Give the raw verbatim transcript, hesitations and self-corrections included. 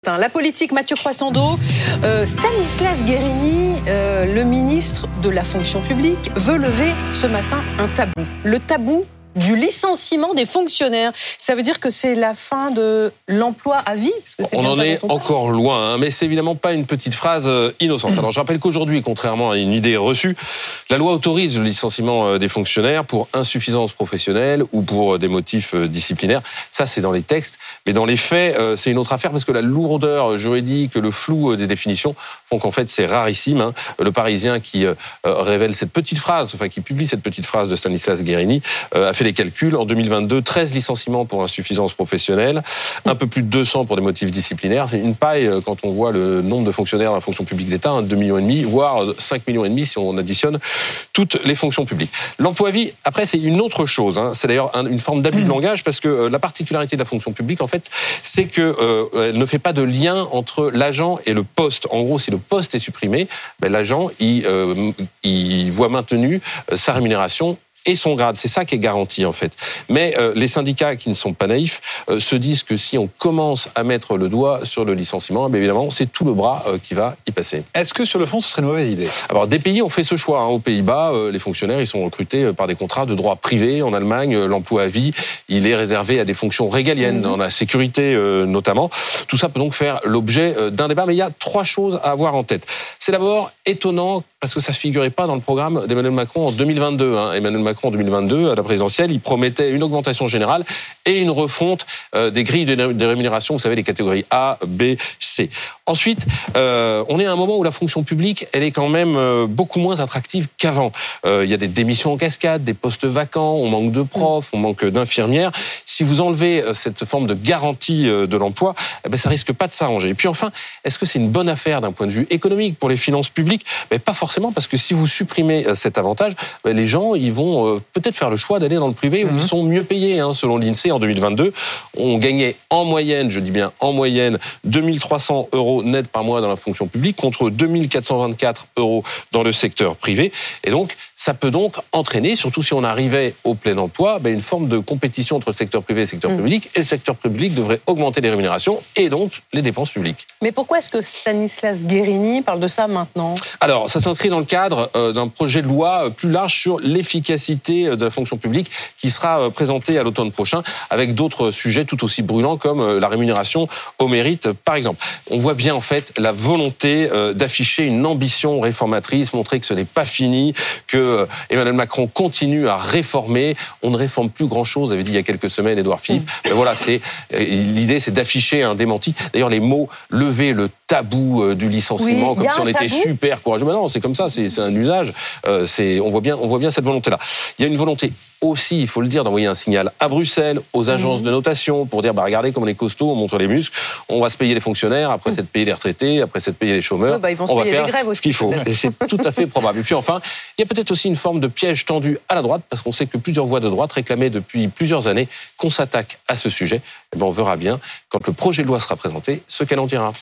La politique, Mathieu Croissando, euh, Stanislas Guerini, euh, le ministre de la fonction publique, veut lever ce matin un tabou. Le tabou du licenciement des fonctionnaires. Ça veut dire que c'est la fin de l'emploi à vie? On en est encore loin, hein, mais c'est évidemment pas une petite phrase innocente. Alors je rappelle qu'aujourd'hui, contrairement à une idée reçue, la loi autorise le licenciement des fonctionnaires pour insuffisance professionnelle ou pour des motifs disciplinaires. Ça, c'est dans les textes, mais dans les faits, c'est une autre affaire parce que la lourdeur juridique, le flou des définitions font qu'en fait, c'est rarissime. Hein. Le Parisien qui euh, révèle cette petite phrase, enfin qui publie cette petite phrase de Stanislas Guerini, euh, a fait les calculs. En deux mille vingt-deux, treize licenciements pour insuffisance professionnelle, un peu plus de deux cents pour des motifs disciplinaires. C'est une paille quand on voit le nombre de fonctionnaires dans la fonction publique d'État, hein, deux millions et demi, voire cinq millions et demi si on additionne toutes les fonctions publiques. L'emploi à vie, après, c'est une autre chose. Hein. C'est d'ailleurs un, une forme d'abus de langage parce que euh, la particularité de la fonction publique, en fait, c'est que euh, elle ne fait pas de lien entre l'agent et le poste. En gros, si le poste est supprimé, ben, l'agent il, euh, il voit maintenue euh, sa rémunération et son grade, c'est ça qui est garanti en fait. Mais euh, les syndicats qui ne sont pas naïfs euh, se disent que si on commence à mettre le doigt sur le licenciement, eh évidemment c'est tout le bras euh, qui va y passer. Est-ce que sur le fond ce serait une mauvaise idée? Alors des pays ont fait ce choix. Hein. Aux Pays-Bas, euh, les fonctionnaires ils sont recrutés par des contrats de droit privé. En Allemagne, euh, l'emploi à vie il est réservé à des fonctions régaliennes, mmh. dans la sécurité euh, notamment. Tout ça peut donc faire l'objet euh, d'un débat. Mais il y a trois choses à avoir en tête. C'est d'abord étonnant parce que ça ne figurait pas dans le programme d'Emmanuel Macron en deux mille vingt-deux. Hein. Emmanuel Macron en deux mille vingt-deux, à la présidentielle, il promettait une augmentation générale et une refonte euh, des grilles de, des rémunérations, vous savez, les catégories A, B, C. Ensuite, euh, on est à un moment où la fonction publique, elle est quand même euh, beaucoup moins attractive qu'avant. Euh, il y a des démissions en cascade, des postes vacants, on manque de profs, on manque d'infirmières. Si vous enlevez euh, cette forme de garantie euh, de l'emploi, eh ben, ça risque pas de s'arranger. Et puis enfin, est-ce que c'est une bonne affaire d'un point de vue économique pour les finances publiques? Ben, pas forcément. Parce que si vous supprimez cet avantage, les gens ils vont peut-être faire le choix d'aller dans le privé où mmh. ils sont mieux payés. Hein. Selon l'INSEE, en deux mille vingt-deux, on gagnait en moyenne, je dis bien en moyenne, deux mille trois cents euros net par mois dans la fonction publique contre deux mille quatre cent vingt-quatre euros dans le secteur privé. Et donc, ça peut donc entraîner, surtout si on arrivait au plein emploi, ben une forme de compétition entre le secteur privé et le secteur mmh. public. Et le secteur public devrait augmenter les rémunérations et donc les dépenses publiques. Mais pourquoi est-ce que Stanislas Guerini parle de ça maintenant? Alors, ça s'inscrit dans le cadre d'un projet de loi plus large sur l'efficacité de la fonction publique qui sera présenté à l'automne prochain avec d'autres sujets tout aussi brûlants comme la rémunération au mérite, par exemple. On voit bien en fait la volonté d'afficher une ambition réformatrice, montrer que ce n'est pas fini, que Emmanuel Macron continue à réformer. On ne réforme plus grand-chose, avait dit il y a quelques semaines Édouard Philippe. Mmh. Mais voilà, c'est l'idée, c'est d'afficher un démenti. D'ailleurs, les mots lever le tabou du licenciement, oui, comme si on était super courageux. Mais non, c'est comme ça, c'est, c'est un usage. Euh, c'est, on voit bien, on voit bien cette volonté-là. Il y a une volonté aussi, il faut le dire, d'envoyer un signal à Bruxelles, aux agences mmh. de notation, pour dire, bah regardez comme on est costaud, on montre les muscles, on va se payer les fonctionnaires, après mmh. c'est de payer les retraités, après c'est de payer les chômeurs. Ouais, bah, ils vont se on payer va faire les grèves aussi, ce qu'il faut. peut-être. Et c'est tout à fait probable. Et puis enfin, il y a peut-être aussi une forme de piège tendu à la droite, parce qu'on sait que plusieurs voix de droite réclamaient depuis plusieurs années qu'on s'attaque à ce sujet. Et ben, on verra bien, quand le projet de loi sera présenté, ce qu'elle en dira.